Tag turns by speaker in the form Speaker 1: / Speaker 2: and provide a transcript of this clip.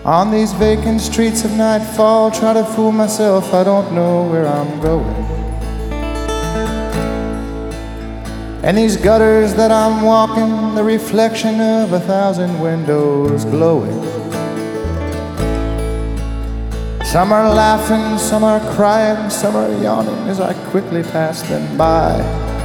Speaker 1: On these vacant streets of nightfall, try to fool myself, I don't know where I'm going. And these gutters that I'm walking, the reflection of 1,000 windows glowing. Some are laughing, some are crying, some are yawning as I quickly pass them by.